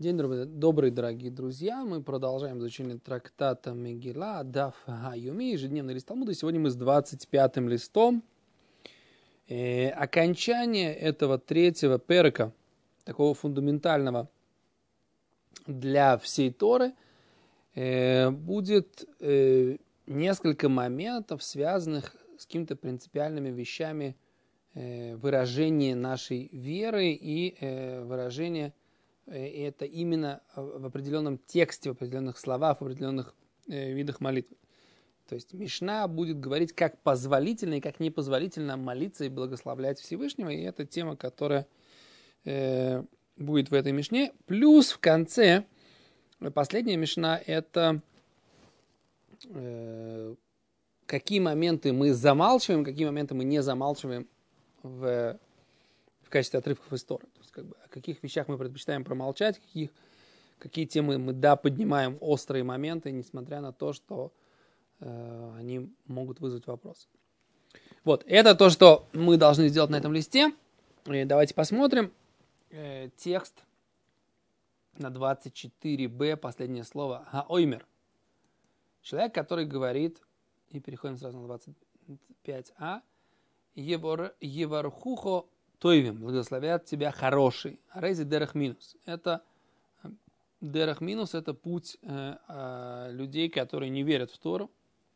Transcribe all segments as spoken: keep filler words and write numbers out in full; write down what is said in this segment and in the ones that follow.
День добрый, дорогие друзья. Мы продолжаем изучение трактата Мегилла, Даф Ха-Юми, ежедневный лист Талмуда. Сегодня мы с двадцать пятым листом. Э, окончание этого третьего перека, такого фундаментального для всей Торы, э, будет э, несколько моментов, связанных с какими-то принципиальными вещами э, выражения нашей веры и э, выражения. И это именно в определенном тексте, в определенных словах, в определенных э, видах молитвы. То есть Мишна будет говорить, как позволительно и как непозволительно молиться и благословлять Всевышнего. И это тема, которая э, будет в этой Мишне. Плюс в конце, последняя Мишна, это э, какие моменты мы замалчиваем, какие моменты мы не замалчиваем в, в качестве отрывков из Торы. То есть, как бы, о каких вещах мы предпочитаем промолчать, каких, какие темы мы, да, поднимаем острые моменты, несмотря на то, что э, они могут вызвать вопросы. Вот, это то, что мы должны сделать на этом листе. И давайте посмотрим э, текст на двадцать четыре бэ, последнее слово, ха-оймер. Человек, который говорит, и переходим сразу на двадцать пять а, евархухо тойвим, благословят тебя хороший. Рейзи дерах минус. Это дерах минус, это путь э, э, людей, которые не верят в Тору.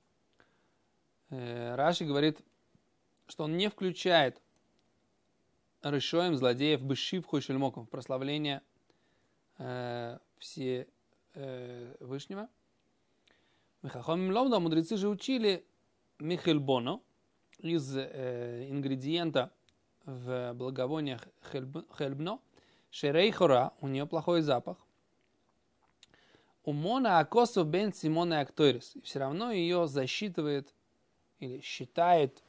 Э, Раши говорит, что он не включает решоем злодеев бешив хойшельмоком в прославление э, Всевышнего. Мехахомим ломда, мудрецы же учили михельбоно из э, ингредиента в благовониях хельбно, шерейхора, у нее плохой запах. Умона акосу бен симона актойрис. И все равно ее засчитывает или считает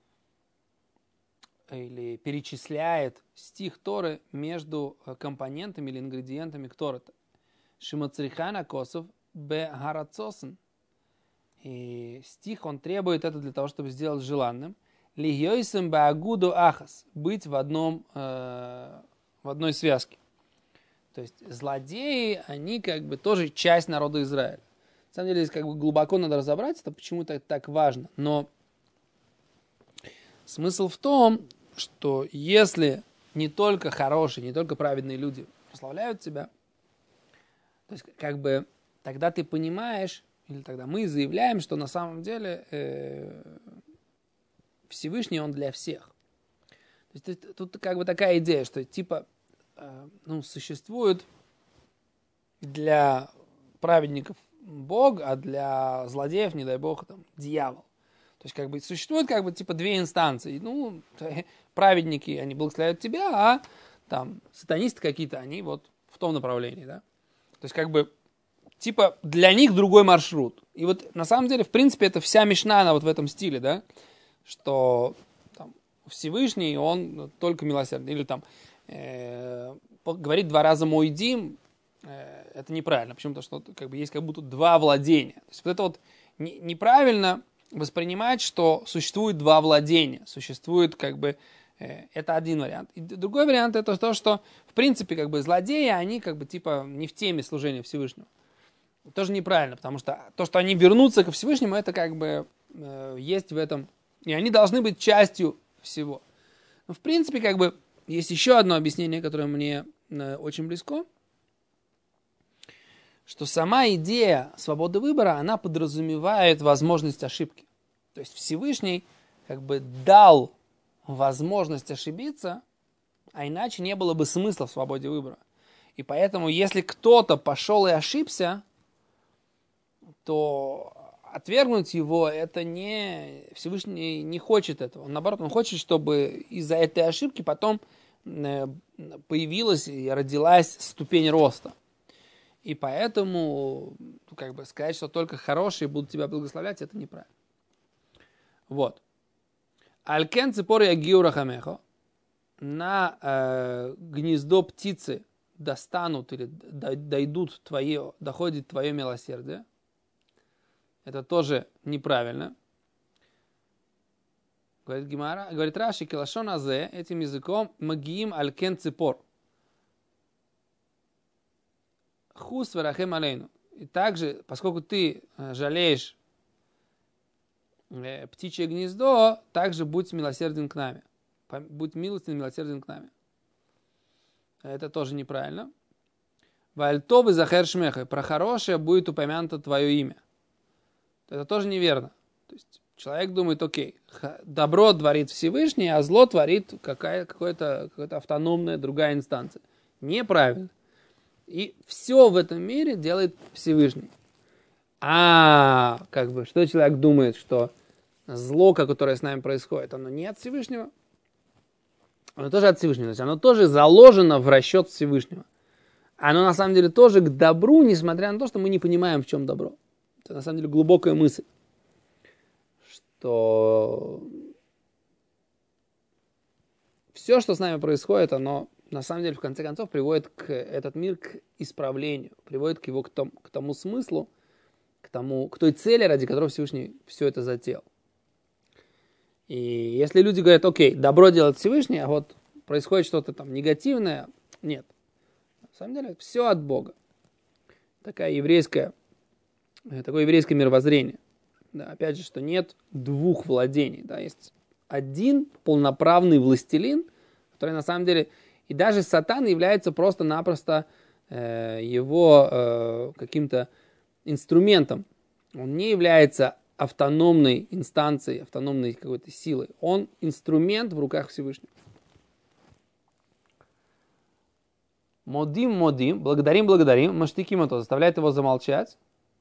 или перечисляет стих Торы между компонентами или ингредиентами к Торе. Шимацрихан акосов бе харацосен. И стих он требует это для того, чтобы сделать желанным. Лигьойсем баагуду ахас. Быть в одном, э, в одной связке. То есть злодеи, они как бы тоже часть народа Израиля. На самом деле, здесь как бы глубоко надо разобраться, это почему-то это так важно. Но смысл в том, что если не только хорошие, не только праведные люди прославляют тебя, то есть как бы тогда ты понимаешь, или тогда мы заявляем, что на самом деле э, Всевышний он для всех. То есть тут как бы такая идея, что типа э, ну, существует для праведников Бог, а для злодеев, не дай Бог, там, дьявол. То есть как бы существует как бы типа две инстанции. Ну, праведники, они благословляют тебя, а там сатанисты какие-то, они вот в том направлении, да. То есть как бы типа для них другой маршрут. И вот на самом деле, в принципе, это вся Мишна, она вот в этом стиле, да, что там, Всевышний, он только милосердный. Или там э, говорит два раза мой дим, э, это неправильно. Почему? Потому что как бы, есть как будто два владения. То есть вот это вот не, неправильно воспринимать, что существует два владения. Существует как бы, э, это один вариант. И другой вариант это то, что в принципе как бы злодеи, они как бы типа не в теме служения Всевышнего. Тоже неправильно, потому что то, что они вернутся ко Всевышнему, это как бы э, есть в этом. И они должны быть частью всего. Но в принципе, как бы, есть еще одно объяснение, которое мне э, очень близко, что сама идея свободы выбора, она подразумевает возможность ошибки. То есть Всевышний как бы дал возможность ошибиться, а иначе не было бы смысла в свободе выбора. И поэтому, если кто-то пошел и ошибся, то отвергнуть его, это не... Всевышний не хочет этого. Он, наоборот, он хочет, чтобы из-за этой ошибки потом появилась и родилась ступень роста. И поэтому, как бы, сказать, что только хорошие будут тебя благословлять, это неправильно. Вот. Алькен ципори агиура хамехо. На э, гнездо птицы достанут или дойдут твое, доходит твое милосердие. Это тоже неправильно. Говорит Гемара, говорит Раши, килашон азе, этим языком магиим алькен ципор. хус варахем алейну. И также, поскольку ты жалеешь птичье гнездо, также будь милосерден к нами. Будь милостивым, милосерден к нами. Это тоже неправильно. Вальтовы захер шмеха. Про хорошее будет упомянуто твое имя. Это тоже неверно. То есть человек думает, окей, добро творит Всевышний, а зло творит какая, какая-то, какая-то автономная другая инстанция. Неправильно. И все в этом мире делает Всевышний. А как бы, что человек думает, что зло, которое с нами происходит, оно не от Всевышнего? Оно тоже от Всевышнего. То есть оно тоже заложено в расчет Всевышнего. Оно на самом деле тоже к добру, несмотря на то, что мы не понимаем, в чем добро. Это на самом деле глубокая мысль. Что все, что с нами происходит, оно на самом деле в конце концов приводит к, этот мир к исправлению. Приводит к его к тому, к тому смыслу, к, тому, к той цели, ради которой Всевышний все это затеял. И если люди говорят, окей, добро делает Всевышний, а вот происходит что-то там негативное, нет. На самом деле все от Бога. Такая еврейская, такое еврейское мировоззрение. Да, опять же, что нет двух владений. Да, есть один полноправный властелин, который на самом деле, и даже сатан является просто-напросто э, его э, каким-то инструментом. Он не является автономной инстанцией, автономной какой-то силой. Он инструмент в руках Всевышнего. Модим, модим, благодарим, благодарим, маштиким это, заставляет его замолчать.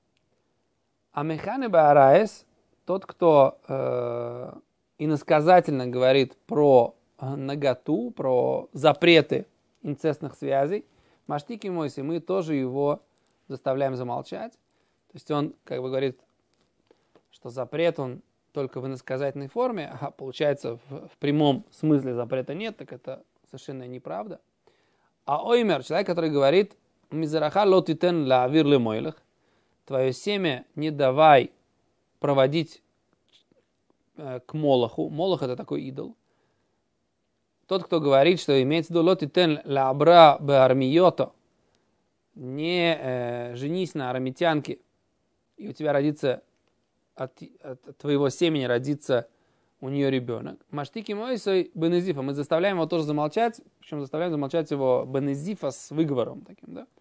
А механе баараес, тот, кто э, иносказательно говорит про наготу, про запреты инцестных связей, маштики мойси, мы тоже его заставляем замолчать. То есть он как бы говорит, что запрет он только в иносказательной форме, а получается в, в прямом смысле запрета нет, так это совершенно неправда. А оймер, человек, который говорит, мизараха лотитен лаавир лемойлах, твое семя не давай проводить э, к Молоху. Молох это такой идол. Тот, кто говорит, что имеется в виду лотитен лаабра беармиото, не э, женись на арамитянке, и у тебя родится, от, от твоего семени родится у нее ребенок. Маштики мойсой бенезифа. Мы заставляем его тоже замолчать, причем заставляем замолчать его бенезифа с выговором таким, да.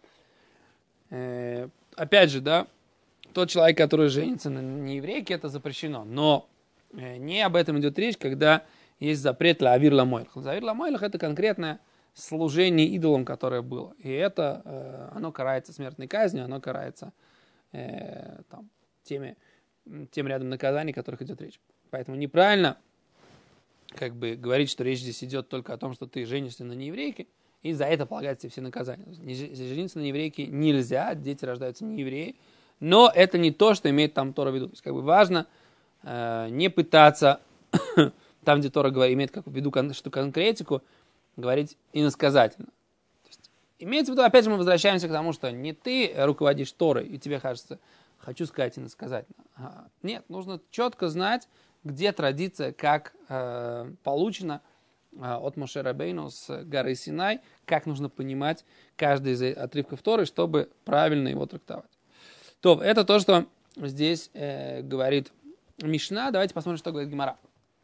Э, опять же, да, тот человек, который женится на нееврейке, это запрещено. Но э, не об этом идет речь, когда есть запрет лаавир ламойлах. Лаавир ламойлах это конкретное служение идолам, которое было. И это, э, оно карается смертной казнью, оно карается э, там, теми, тем рядом наказаний, о которых идет речь. Поэтому неправильно как бы говорить, что речь здесь идет только о том, что ты женишься на нееврейке, и за это полагаются все наказания. Жениться на нееврейке нельзя, дети рождаются не евреи, но это не то, что имеет там Тора в виду. То есть как бы важно э, не пытаться, там, где Тора говорит, имеет как в виду кон, что конкретику, говорить иносказательно. То есть, имеется в виду, опять же, мы возвращаемся к тому, что не ты руководишь Торой, и тебе кажется, хочу сказать иносказательно. Ага. Нет, нужно четко знать, где традиция, как э, получена э, от Моше Рабейну с горы Синай, как нужно понимать каждый из отрывков Торы, чтобы правильно его трактовать. То, это то, что здесь э, говорит Мишна. Давайте посмотрим, что говорит Гемара.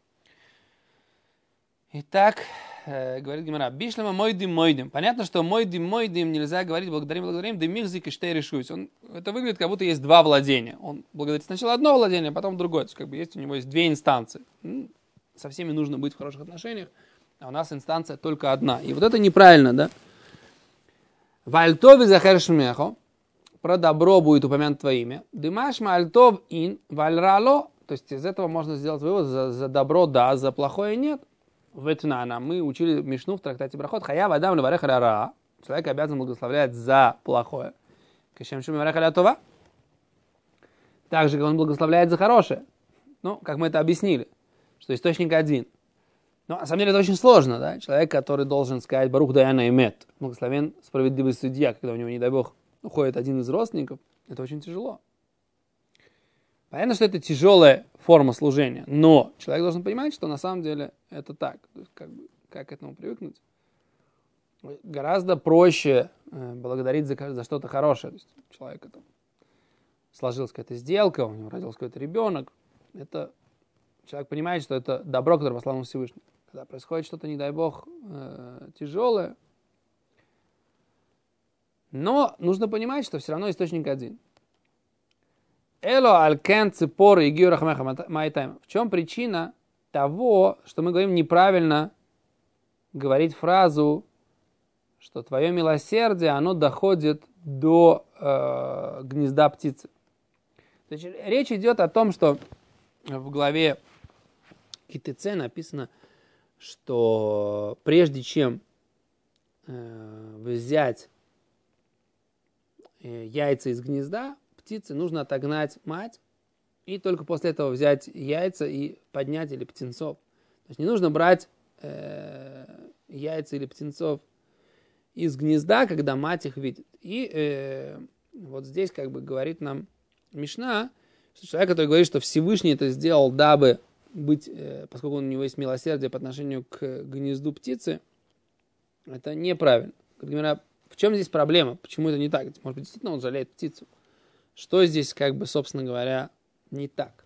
Итак, э, говорит Гемара. Бишлема мойдим мойдим. Понятно, что мойдим мойдим нельзя говорить благодарим благодарим, да мирзик и штей решусь. Он, это выглядит, как будто есть два владения. Он благодарит сначала одно владение, а потом другое. То есть, как бы есть у него есть две инстанции. Ну, со всеми нужно быть в хороших отношениях, а у нас инстанция только одна. И вот это неправильно, да? Вальтови захер шмехо. Про добро будет упомянуто твое имя. Дымаш мальтов ин вальрало. То есть из этого можно сделать вывод, за, за добро да, за плохое нет. Ветнана. Мы учили Мишну в трактате Брахот. Хаяв адам леварех ра. Человек обязан благословлять за плохое. Кешем шум леварех ля това. Так же, как он благословляет за хорошее. Ну, как мы это объяснили, что источник один. Но на самом деле это очень сложно, да? Человек, который должен сказать Барух даяна эмет, благословен справедливый судья, когда у него, не дай Бог, уходит один из родственников, это очень тяжело. Понятно, что это тяжелая форма служения, но человек должен понимать, что на самом деле это так. То есть, как бы, как к этому привыкнуть? гораздо проще благодарить за, за что-то хорошее. То есть у человека там сложилась какая-то сделка, у него родился какой-то ребенок. Это человек понимает, что это добро, которое послал ему Всевышний. Когда происходит что-то, не дай бог, э, тяжелое. Но нужно понимать, что все равно источник один. Эло алкен ципор и гиурахмеха майтайм. В чем причина того, что мы говорим неправильно говорить фразу, что твое милосердие, оно доходит до э, гнезда птицы. Значит, речь идет о том, что в главе КТЦ написано, что прежде чем э, взять э, яйца из гнезда птицы, нужно отогнать мать, и только после этого взять яйца и поднять или птенцов. То есть не нужно брать э, яйца или птенцов из гнезда, когда мать их видит. И э, вот здесь как бы говорит нам Мишна, что человек, который говорит, что Всевышний это сделал, дабы быть, э, поскольку у него есть милосердие по отношению к гнезду птицы, это неправильно. Говорят, в чем здесь проблема? Почему это не так? Может быть, действительно он жалеет птицу? Что здесь, как бы, собственно говоря, не так?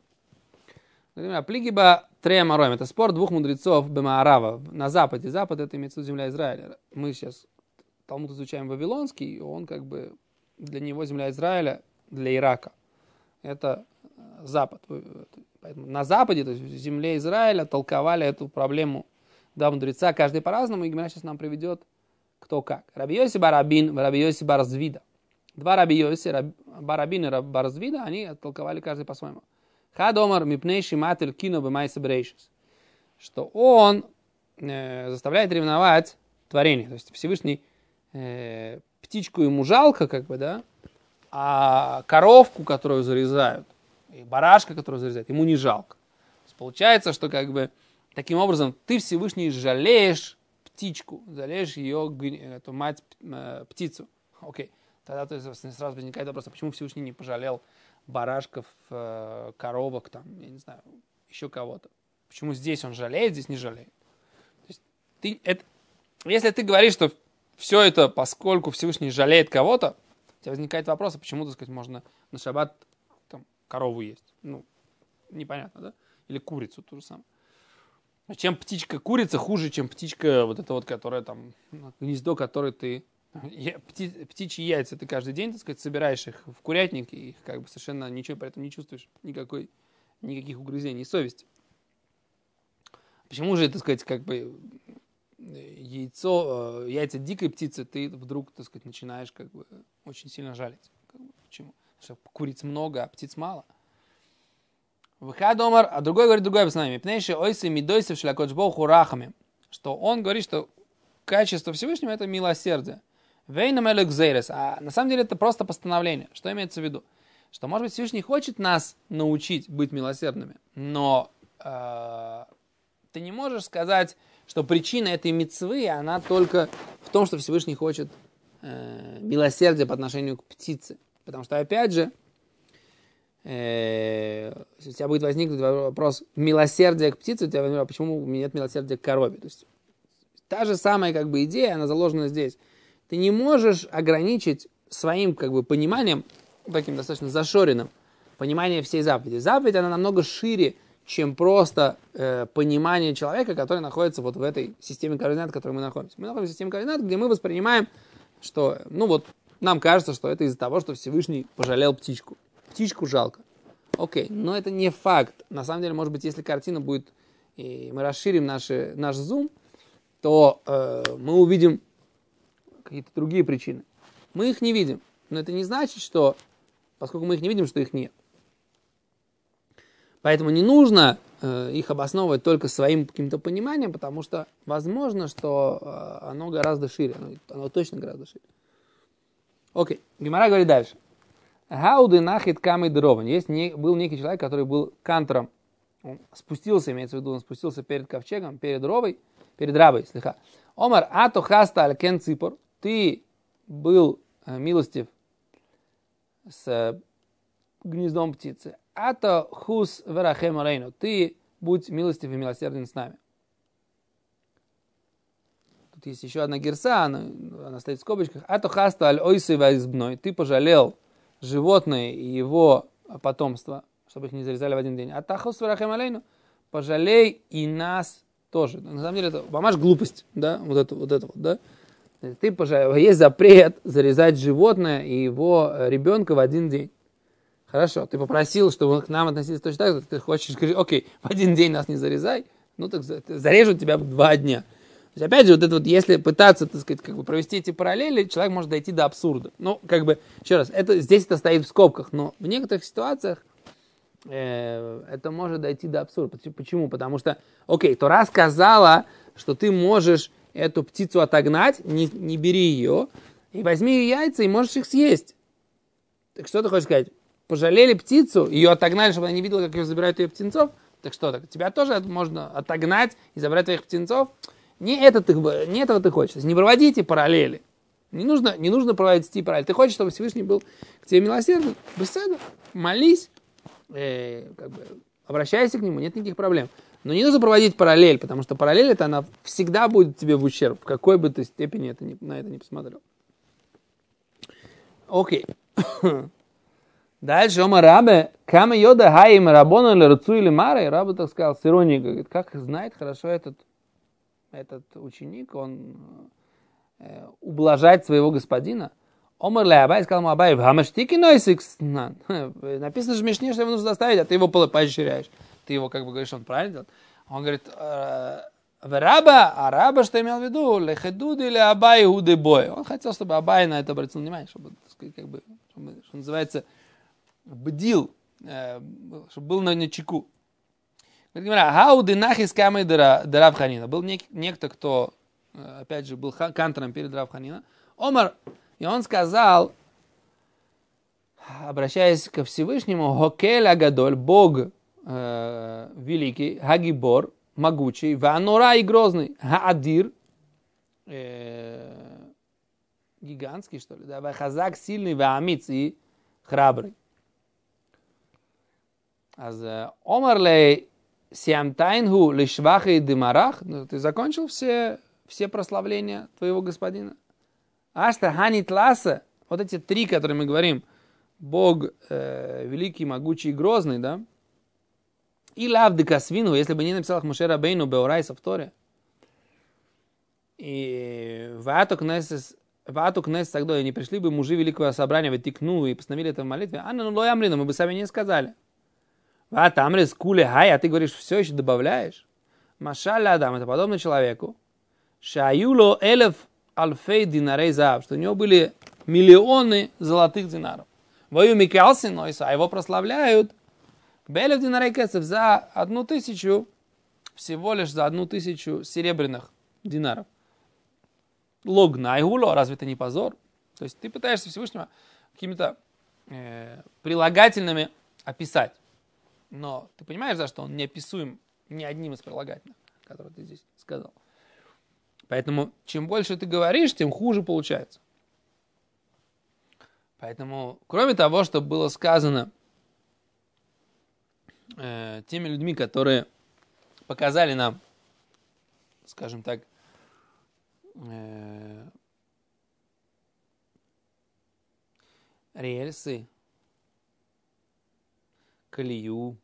Плигиба Треамаром. Это спор двух мудрецов Бемаарава на западе. Запад это имеется в виду земля Израиля. Мы сейчас Талмуд изучаем Вавилонский, и он как бы для него земля Израиля, для Ирака. Это Запад. Поэтому на Западе, то есть в земле Израиля, толковали эту проблему два мудреца, каждый по-разному, и Гемара сейчас нам приведет кто как. Раби Йоси бар Абин, Раби Йоси бар Звида. Два Раби Йоси, бар Абин и бар Звида, они толковали каждый по-своему. Хадомар мипней шиматель кино бемайса брейшис. Что он э, заставляет ревновать творение. То есть Всевышний э, птичку ему жалко, как бы, да, а коровку, которую зарезают, и барашка, которую зарезают, ему не жалко. То есть получается, что как бы таким образом ты, Всевышний, жалеешь птичку, жалеешь ее, эту мать, э, птицу. Окей. Тогда то есть, сразу возникает вопрос, а почему Всевышний не пожалел барашков, э, коровок, там, я не знаю, еще кого-то. Почему здесь он жалеет, здесь не жалеет? То есть, ты, это, если ты говоришь, что все это, поскольку Всевышний жалеет кого-то, у тебя возникает вопрос, а почему, так сказать, можно на шаббат там, корову есть? Ну, непонятно, да? Или курицу, то же самое. А чем птичка-курица хуже, чем птичка вот эта вот, которая там, гнездо, которое ты... Пти, птичьи яйца ты каждый день, так сказать, собираешь их в курятник, и их как бы совершенно ничего при этом не чувствуешь, никакой, никаких угрызений совести. Почему же, так сказать, как бы яйцо, яйца дикой птицы ты вдруг, так сказать, начинаешь как бы очень сильно жалить? Как бы, почему? Потому что куриц много, а птиц мало. Выхадомар, а другой говорит другое объяснение. Пнейши ойсы мидойсы в шлякоджбоху рахами. Что он говорит, что качество Всевышнего это милосердие. Вейнам элексейрес. А на самом деле это просто постановление. Что имеется в виду? Что, может быть, Всевышний хочет нас научить быть милосердными, но э, ты не можешь сказать, что причина этой мицвы, она только в том, что Всевышний хочет э, милосердия по отношению к птице. Потому что, опять же, э, если у тебя будет возникнуть вопрос милосердия к птице, у тебя возникнет, почему у меня нет милосердия к корове. То есть та же самая как бы идея, она заложена здесь. Ты не можешь ограничить своим как бы пониманием, таким достаточно зашоренным, понимание всей заповеди. Заповедь, она намного шире, чем просто э, понимание человека, который находится вот в этой системе координат, в которой мы находимся. Мы находимся в системе координат, где мы воспринимаем, что, ну вот, нам кажется, что это из-за того, что Всевышний пожалел птичку. Птичку жалко. Окей, но это не факт. На самом деле, может быть, если картина будет, и мы расширим наши, наш зум, то э, мы увидим какие-то другие причины. Мы их не видим. Но это не значит, что, поскольку мы их не видим, что их нет. Поэтому не нужно э, их обосновывать только своим каким-то пониманием, потому что возможно, что э, оно гораздо шире. Оно, оно точно гораздо шире. Окей. Гемара говорит дальше. Гауды нахит камы дрован. Есть не, был некий человек, который был кантором. Он спустился, имеется в виду, он спустился перед ковчегом, перед ровой, перед рабой, слегка. Омар, ато хаста алькен ципор. Ты был э, милостив с э, гнездом птицы. Ато хус верахем рейну. Ты будь милостив и милосерден с нами. тут есть еще одна герса, она, она стоит в скобочках. Ато хаста аль ойсы вайзбной. Ты пожалел животное и его потомство, чтобы их не зарезали в один день. Атахус варахем алейну. Пожалей и нас тоже. На самом деле это мамаш глупость, да, вот это вот, это вот, да. Ты пожалел. Есть запрет зарезать животное и его ребенка в один день. Хорошо, ты попросил, чтобы к нам относились точно так же, ты хочешь говорить, окей, в один день нас не зарезай, ну так зарежут тебя в два дня. То есть, опять же, вот это вот, если пытаться, так сказать, как бы провести эти параллели, человек может дойти до абсурда. Ну, как бы, еще раз, это, здесь это стоит в скобках, но в некоторых ситуациях э, это может дойти до абсурда. Почему? Потому что, окей, Тора сказала, что ты можешь эту птицу отогнать, не, не бери ее, и возьми ее яйца, и можешь их съесть. Так что ты хочешь сказать? Пожалели птицу, ее отогнали, чтобы она не видела, как ее забирают ее птенцов? Так что, так тебя тоже можно отогнать и забрать твоих птенцов? Не, это ты, не этого ты хочешь. Не проводите параллели. Не нужно, не нужно проводить параллели. Ты хочешь, чтобы Всевышний был к тебе милосердный? Беседа, молись, э, как бы, обращайся к нему, нет никаких проблем. Но не нужно проводить параллель, потому что параллель это она всегда будет тебе в ущерб, в какой бы ты степени это не, на это не посмотрел. Окей. Дальше Ома Рабе, кама йода хаим рабона лерцу или мара, и Рабе так сказал с иронией, говорит, как знает хорошо этот этот ученик, он э, ублажает своего господина. Омар ле Абай сказал ему Абай, в хамаштики нойсикс. Написано же в Мишне, что его нужно заставить, а ты его поощряешь. Ты его как бы говоришь, он правильно делает. Он говорит, в раба, а раба что имел в виду? Лехедуд или Абай удебой. Он хотел, чтобы Абай на это обратил внимание, чтобы, как бы, чтобы, что называется, бдил, э, чтобы был на чеку. Хауды нахис камы Рав Ханина. Был нек- некто, кто, опять же, был кантором перед Рав Ханина. Омар, и он сказал, обращаясь ко Всевышнему, Хокель Агадоль, Бог э, великий, Хагибор, могучий, Ванура и грозный, Хаадир, э, гигантский, что ли, да, Вахазак сильный, Ваамиц и храбрый. Омар лей Сиамтайнгу лишваха и дымарах. Ты закончил все, все прославления твоего господина? Ашта ханит ласа. Вот эти три, которые мы говорим. Бог э, великий, могучий и грозный, да? И лавды касвину, если бы не написал их Моше Рабейну Беорайса в Торе. И ваату кнесес, ваату кнесес, тогда не пришли бы мужи великого собрания, ведь тикну и постановили это в молитве. А ну лоямрину, мы бы сами не сказали. А там рискуле хай, а ты говоришь, все еще добавляешь. Машалля Адам, это подобно человеку. Шаюло элев альфей динарей зав, что у него были миллионы золотых динаров. Вою Микалсин, а его прославляют. Белев динарей кесов за одну тысячу, всего лишь за одну тысячу серебряных динаров. Логна и гуло, разве это не позор? То есть ты пытаешься Всевышнего какими-то э, прилагательными описать. Но ты понимаешь, за что он не описуем ни одним из прилагательных, которые ты здесь сказал. Поэтому, чем больше ты говоришь, тем хуже получается. Поэтому, кроме того, что было сказано э, теми людьми, которые показали нам, скажем так, э, рельсы, колею,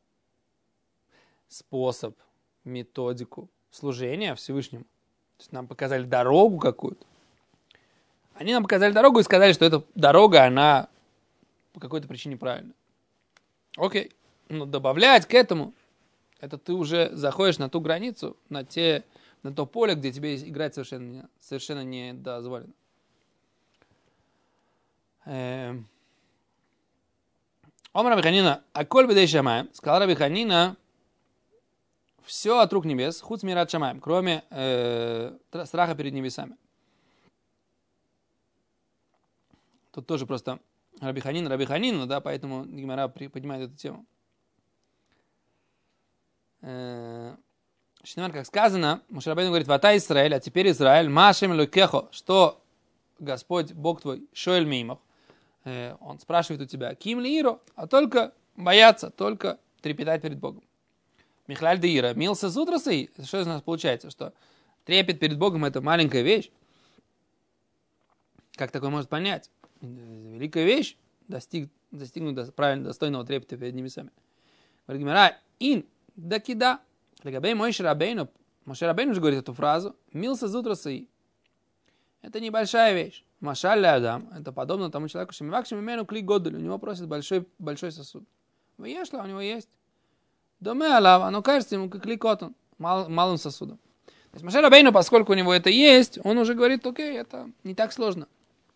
способ, методику служения Всевышнему. То есть нам показали дорогу какую-то. Они нам показали дорогу и сказали, что эта дорога, она по какой-то причине правильная. Окей. Но добавлять к этому, это ты уже заходишь на ту границу, на, те, на то поле, где тебе играть совершенно, совершенно не дозволено. Эм. Омар Раби Ханина, а коль бедей шамаем, сказал Раби Ханина, все от рук небес, худ смират шамаем, кроме э, страха перед небесами. Тут тоже просто Раби Ханин, Раби Ханин, да, поэтому Гемара поднимает эту тему. Шнемар, как сказано, Моше Рабейну говорит, вата Исраэль, а теперь Израиль, машем лукехо, что Господь, Бог твой, шоэль мимах, он спрашивает у тебя, ким ли иро, а только бояться, только трепетать перед Богом. Михлаль де ира, милса зутрасы, что из нас получается, что Трепет перед Богом – это маленькая вещь. Как такое может понять? Великая вещь достиг, достигнуть правильно достойного трепета перед небесами. Говорит Гемара, ин, да кида. Легабей Моше Рабейну, Моше Рабейну же говорит эту фразу, милса зутрасаи. Это небольшая вещь. Машаль Адам, это подобно тому человеку, что мивакшим имену клик годль, у него просит большой, большой сосуд. Выешла, у него есть. Доме алав, оно кажется ему как кликотон, мал, малым сосудом. То есть Моше Рабейну, поскольку у него это есть, он уже говорит, окей, это не так сложно.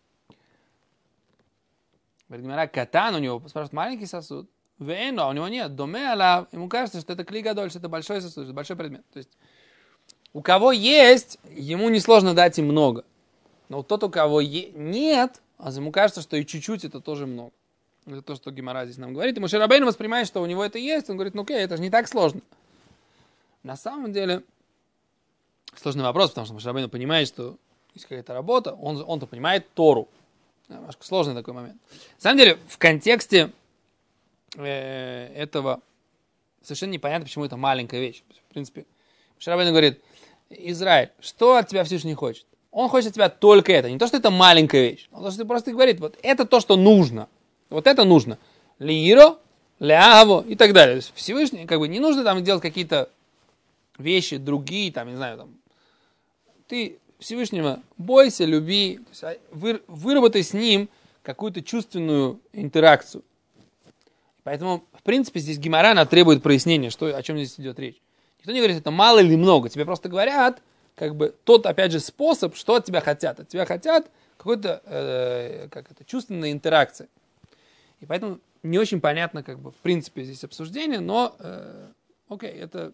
Говорит Гемара, катан у него, спрашивает, маленький сосуд. Вейно, у него нет. Доме алав, ему кажется, что это кли гадоль, что это большой сосуд, что это большой предмет. То есть у кого есть, ему несложно дать им много. Но тот, у кого е- нет, а ему кажется, что и чуть-чуть это тоже много. Это то, что Гемара здесь нам говорит. И Моше Рабейну воспринимает, что у него это есть. Он говорит, ну окей, это же не так сложно. На самом деле, сложный вопрос, потому что Моше Рабейну понимает, что есть какая-то работа. Он, он-то понимает Тору. Немножко сложный такой момент. На самом деле, в контексте э, этого совершенно непонятно, почему это маленькая вещь. В принципе, Моше Рабейну говорит, Израиль, что от тебя Всевышний хочет? Он хочет от тебя только это. Не то, что это маленькая вещь. Он просто, просто говорит, вот это то, что нужно. Вот это нужно. Лииро, ляаво и так далее. Всевышний, как бы, не нужно там делать какие-то вещи другие, там, не знаю, там. Ты Всевышнего бойся, люби, то есть, вы, выработай с ним какую-то чувственную интеракцию. Поэтому, в принципе, здесь Гемара, она требует прояснения, что, о чем здесь идет речь. Никто не говорит, это мало или много. Тебе просто говорят, как бы, тот, опять же, способ, что от тебя хотят. От тебя хотят какой-то, э, как это, чувственная интеракция. И поэтому не очень понятно, как бы, в принципе, здесь обсуждение, но, э, окей, это,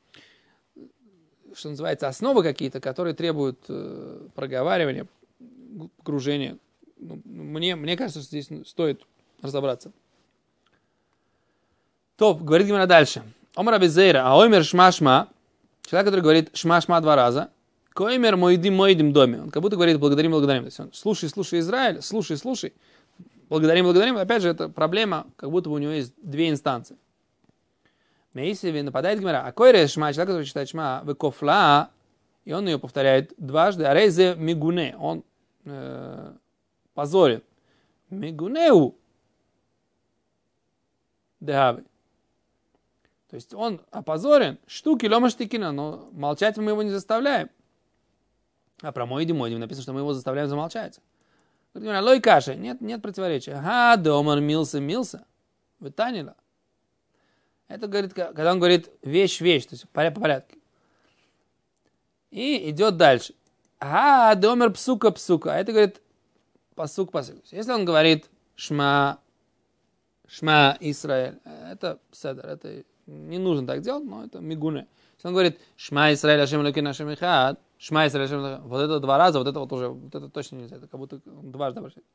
что называется, основы какие-то, которые требуют э, проговаривания, погружения. Ну, мне, мне кажется, что здесь стоит разобраться. То, говорит Гемара дальше. Омар Абизейра, а оймер шма-шма, человек, который говорит шма-шма два раза, коймер моидим моидим доме, он как будто говорит благодарим, благодарим. То есть он, слушай, слушай, Израиль, слушай, слушай, благодарим, благодарим. Опять же, это проблема, как будто бы у него есть две инстанции. Мейсеви нападает Гемара, а койре шма, человек, который читает шма, векофла, и он ее повторяет дважды, а рейзе мигуне, он э, позорен. Мигунеу деhavi. То есть он опозорен, штуки, лома штыкина, но молчать мы его не заставляем. А про моидим моидим написано, что мы его заставляем замолчать. Говорит, лой каши, нет, нет противоречия. Ха, домар милса, милса, вытанила. Это говорит, когда он говорит вещь-вещь, то есть по порядку. И идет дальше. Ха, домар псука, псука. А это говорит пасук, пасук. Если он говорит шма, шма Исраэль, это седер, это не нужно так делать, но это мигуне. Если он говорит шма Исраэль, ашем элокейну ашем эхад, шма Исраэль, ашем элокейну, вот это два раза, вот это вот уже, вот это точно нельзя, это как будто дважды обращается.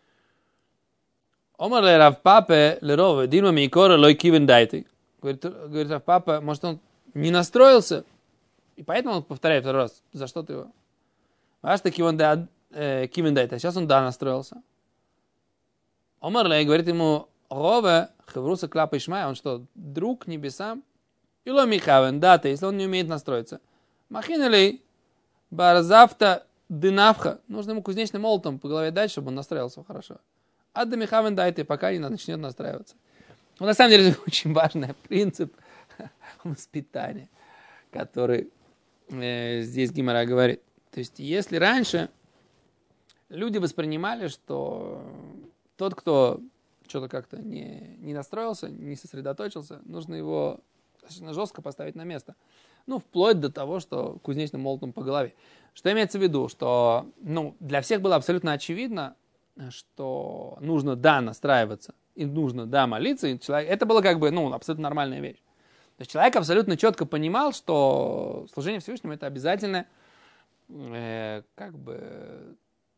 Омар ле Рав Папе ле Рове, динма мейкора лой кивен дайте. Говорит, говорит Рав Папа, может он не настроился, и поэтому он повторяет второй раз, за что ты его? Аж таки он кивен дайте, а сейчас он да настроился. Омар ле говорит ему, Рове, хевруса клапа Ишмая, он что, друг небесам? Ило михавен, дата, если он не умеет настроиться. Махинали, барзавта дынавха, нужно ему кузнечным молотом по голове дать, чтобы он настроился хорошо. Адда михавен дайте, пока не начнет настраиваться. Но на самом деле это очень важный принцип воспитания, который э, здесь Гемара говорит. То есть, если раньше люди воспринимали, что тот, кто что-то как-то не, не настроился, не сосредоточился, нужно его достаточно жестко поставить на место. Ну, вплоть до того, что кузнечным молотом по голове. Что имеется в виду? Что ну, для всех было абсолютно очевидно, что нужно, да, настраиваться, и нужно, да, молиться. И человек, это было как бы, ну, абсолютно нормальная вещь. То есть человек абсолютно четко понимал, что служение Всевышнему это обязательно э, как бы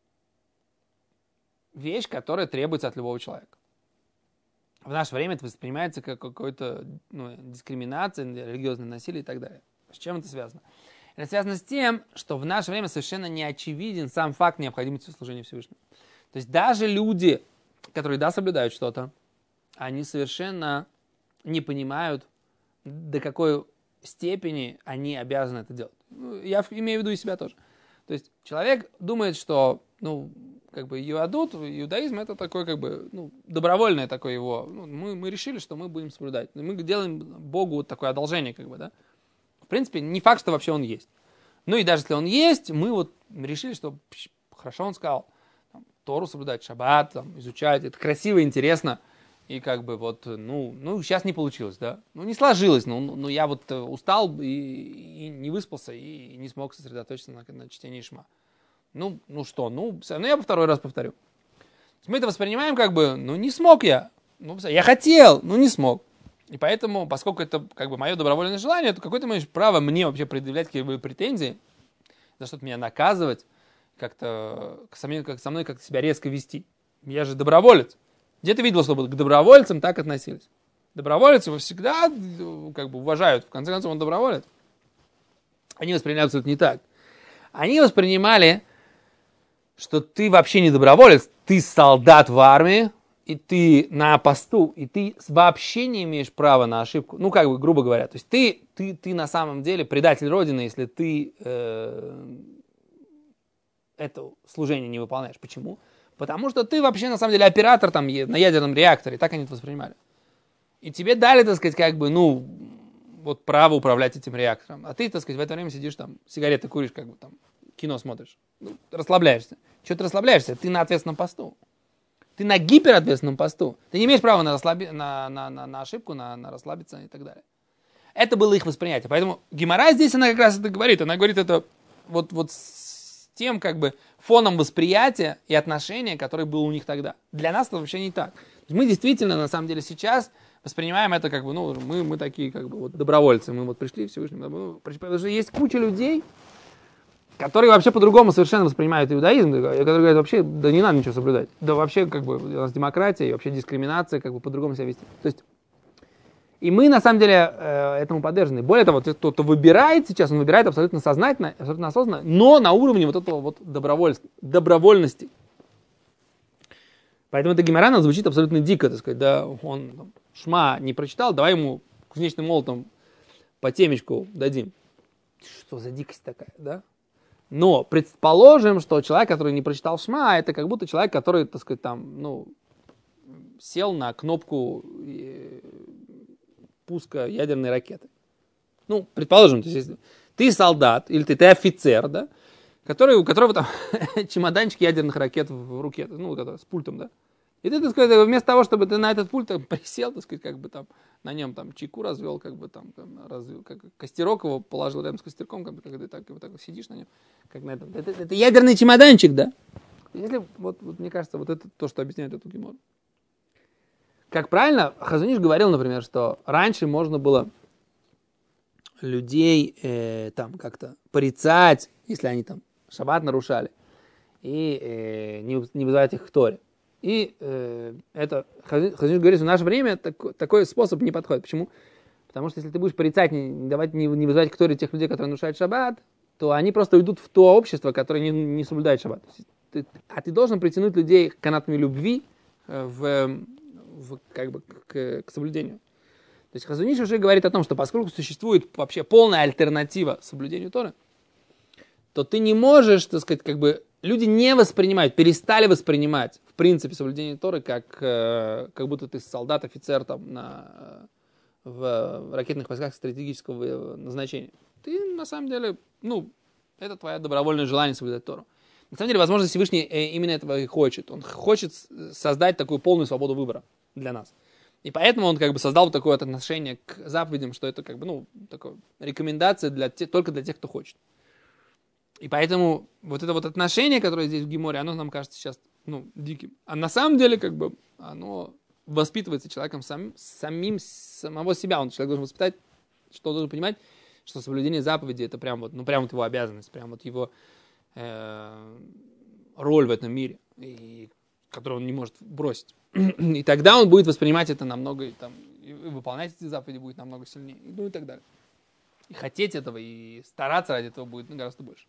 вещь, которая требуется от любого человека. В наше время это воспринимается как какая-то ну, дискриминация, религиозное насилие и так далее. С чем это связано? Это связано с тем, что в наше время совершенно не очевиден сам факт необходимости служения Всевышнему. То есть даже люди, которые, да, соблюдают что-то, они совершенно не понимают, до какой степени они обязаны это делать. Я имею в виду и себя тоже. То есть человек думает, что, ну, как бы иудут, иудаизм это такой, как бы, ну, добровольное такое его. Ну, мы, мы решили, что мы будем соблюдать. Мы делаем Богу вот такое одолжение, как бы, да. В принципе, не факт, что вообще он есть. Ну и даже если он есть, мы вот решили, что хорошо он сказал, там, Тору соблюдать, шаббат, там, изучать, это красиво, интересно. И как бы вот, ну, ну, сейчас не получилось, да. Ну, не сложилось, ну, ну я вот устал и, и не выспался, и не смог сосредоточиться на, на чтении Шма. Ну, ну что, ну, ну, я второй раз повторю. Мы это воспринимаем как бы, ну, не смог я. Ну, я хотел, но не смог. И поэтому, поскольку это как бы мое добровольное желание, то какое-то имеешь право мне вообще предъявлять какие-либо претензии, за что-то меня наказывать, как-то со мной, как, со мной как-то себя резко вести. Я же доброволец. Где ты видел, чтобы к добровольцам так относились? Добровольцы его всегда как бы уважают. В конце концов, он доброволец. Они воспринимают абсолютно не так. Они воспринимали, что ты вообще не доброволец, ты солдат в армии, и ты на посту, и ты вообще не имеешь права на ошибку. Ну, как бы, грубо говоря. То есть ты, ты, ты на самом деле предатель Родины, если ты э, это служение не выполняешь. Почему? Потому что ты вообще, на самом деле, оператор там на ядерном реакторе. Так они это воспринимали. И тебе дали, так сказать, как бы, ну, вот право управлять этим реактором. А ты, так сказать, в это время сидишь там, сигареты куришь, как бы там, кино смотришь. Ну, расслабляешься. Чего ты расслабляешься? Ты на ответственном посту. Ты на гиперответственном посту. Ты не имеешь права на, расслаби... на, на, на, на ошибку, на, на расслабиться и так далее. Это было их восприятие. Поэтому Гемара здесь, она как раз это говорит. Она говорит это вот, вот с тем, как бы, фоном восприятия и отношения, который был у них тогда. Для нас это вообще не так. Мы действительно, на самом деле, сейчас воспринимаем это как бы, ну, мы, мы такие, как бы, вот, добровольцы. Мы вот пришли Всевышнему. Ну, потому что есть куча людей, которые вообще по-другому совершенно воспринимают иудаизм, которые говорят, вообще, да не надо ничего соблюдать. Да вообще, как бы, у нас демократия и вообще дискриминация, как бы, по-другому себя вести. То есть, и мы, на самом деле, этому подвержены. Более того, тот, кто выбирает сейчас, он выбирает абсолютно сознательно, абсолютно осознанно, но на уровне вот этого вот добровольности. Поэтому эта гемара звучит абсолютно дико, так сказать, да, он там, Шма не прочитал, давай ему кузнечным молотом по темечку дадим. Что за дикость такая, да? Но предположим, что человек, который не прочитал Шма, это как будто человек, который, так сказать, там, ну, сел на кнопку пуска ядерной ракеты. Ну, предположим, то есть, если ты солдат, или ты, ты офицер, да, который, у которого там чемоданчик ядерных ракет в руке, ну, с пультом, да. И ты, так сказать, вместо того, чтобы ты на этот пульт там, присел, так сказать, как бы там, на нем там чайку развел, как бы там, там развел, как костерок его положил рядом с костерком, как бы, как ты так, вот так вот сидишь на нем, как на этом. Это, это ядерный чемоданчик, да. Если, вот, вот, мне кажется, вот это то, что объясняет эту гемору. Как правильно, Хазон Иш говорил, например, что раньше можно было людей э, там как-то порицать, если они там шаббат нарушали, и э, не, не вызывать их к Торе. И э, это, Хазон Иш говорит, в наше время так, такой способ не подходит. Почему? Потому что если ты будешь порицать, не, давать, не, не вызывать к Торе тех людей, которые нарушают шаббат, то они просто уйдут в то общество, которое не, не соблюдает шаббат. Ты, а ты должен притянуть людей канатами любви э, в... В, как бы к, к соблюдению. То есть Хазон Иш уже говорит о том, что поскольку существует вообще полная альтернатива соблюдению Торы, то ты не можешь, так сказать, как бы люди не воспринимают, перестали воспринимать в принципе соблюдение Торы как, как будто ты солдат, офицер там на, в ракетных войсках стратегического назначения. Ты на самом деле, ну, это твое добровольное желание соблюдать Тору. На самом деле, возможно, Всевышний именно этого и хочет. Он хочет создать такую полную свободу выбора для нас. И поэтому он как бы создал вот такое отношение к заповедям, что это как бы, ну, такая рекомендация для те, только для тех, кто хочет. И поэтому вот это вот отношение, которое здесь в Геморе, оно нам кажется сейчас, ну, диким. А на самом деле, как бы, оно воспитывается человеком сам, самим, самого себя. Он человек должен воспитать, что он должен понимать, что соблюдение заповеди это прям вот, ну, прям вот его обязанность, прям вот его э, роль в этом мире, и, которую он не может бросить. И тогда он будет воспринимать это намного, там, и выполнять эти заповеди будет намного сильнее, ну и так далее. И хотеть этого, и стараться ради этого будет, ну, гораздо больше.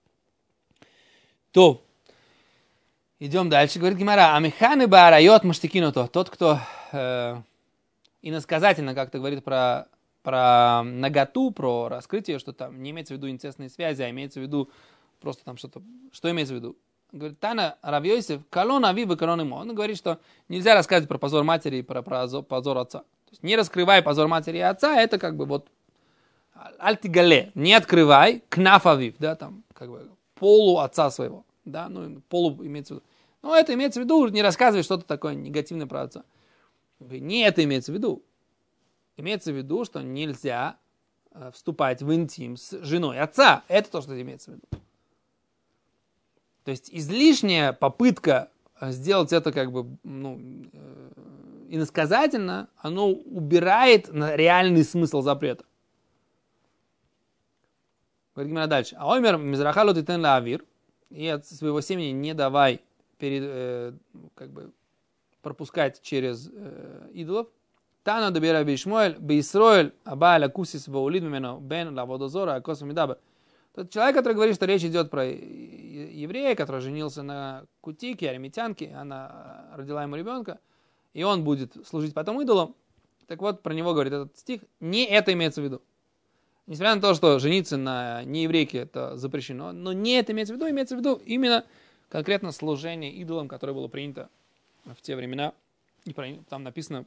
То, идем дальше, говорит Гемара, амиханы баарайот маштикину то, тот, кто э, иносказательно как-то говорит про про наготу, про раскрытие, что там не имеется в виду инцестные связи, а имеется в виду просто там что-то... Что имеется в виду? Говорит, Тана Рав Йосеф, калон авив и калон имо. Он говорит, что нельзя рассказывать про позор матери и про, про позор отца. То есть не раскрывай позор матери и отца, это как бы вот альтигале, не открывай кнаф авив, да, там, как бы полу отца своего, да, ну, полу имеется в виду. Но это имеется в виду, не рассказывай что-то такое негативное про отца. Не это имеется в виду. Имеется в виду, что нельзя вступать в интим с женой отца. Это то, что имеется в виду. То есть излишняя попытка сделать это как бы ну, иносказательно, оно убирает на реальный смысл запрета. Говорит Гимара дальше. А омер мизрахалу титен лаавир, и от своего семени не давай перед, э, как бы пропускать через э, идолов. Тана добира бишмуэль, бисроэль, абаля кусис ваулид мимено, бен лаводозора, акосу мидабер. Тот человек, который говорит, что речь идет про еврея, который женился на кутике, арамитянке, она родила ему ребенка, и он будет служить потом идолам. Так вот, про него говорит этот стих, не это имеется в виду. Несмотря на то, что жениться на нееврейке это запрещено, но не это имеется в виду, имеется в виду именно конкретно служение идолам, которое было принято в те времена. И там написано,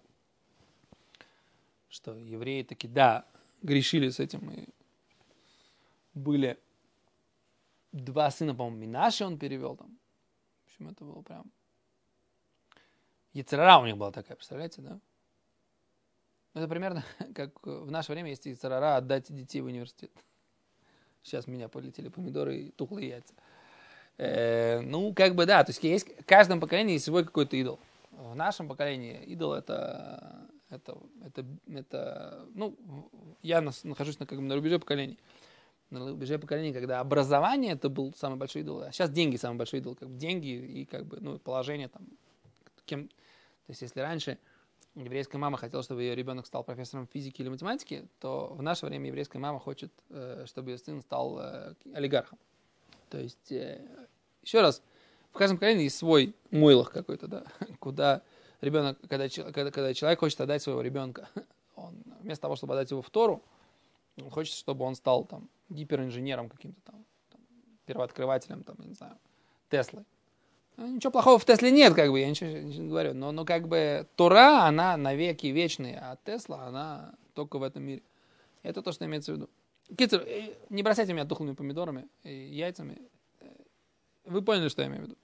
что евреи таки, да, грешили с этим и были два сына, по-моему, Минаши он перевел там. В общем, это было прям... Ецерара у них была такая, представляете, да? Это примерно как в наше время есть Ецерара отдать детей в университет. Сейчас у меня полетели помидоры и тухлые яйца. Э, ну, как бы, да, то есть, есть в каждом поколении есть свой какой-то идол. В нашем поколении идол это... это, это, это ну, я нахожусь на, как бы, на рубеже поколений. На рубеже поколений, когда образование это был самый большой идол, а сейчас деньги самый большой идол, как бы деньги и как бы ну положение там кем, то есть если раньше еврейская мама хотела, чтобы ее ребенок стал профессором физики или математики, то в наше время еврейская мама хочет, чтобы ее сын стал олигархом. То есть еще раз, в каждом поколении есть свой мойлах какой-то, да, куда ребенок, когда, когда, когда человек хочет отдать своего ребенка, он вместо того, чтобы отдать его в Тору, он хочет, чтобы он стал там гиперинженером каким-то там, там первооткрывателем, там, я не знаю, Теслой. Ничего плохого в Тесле нет, как бы, я ничего, ничего не говорю. Но, но как бы Тора, она навеки вечная, а Тесла, она только в этом мире. Это то, что имеется в виду. Китер, не бросайте меня тухлыми помидорами и яйцами. Вы поняли, что я имею в виду.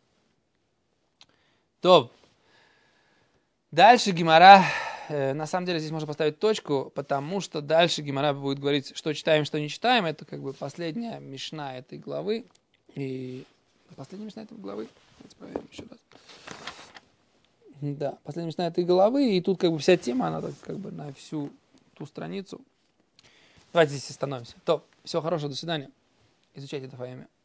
То. Дальше Гемара. На самом деле здесь можно поставить точку, потому что дальше Гемара будет говорить, что читаем, что не читаем. Это как бы последняя мишна этой главы. И последняя мишна этой главы. Давайте проверим еще раз. Да, последняя мишна этой главы. И тут как бы вся тема, она так как бы на всю ту страницу. Давайте здесь остановимся. То, всего хорошего, до свидания. Изучайте это во имя.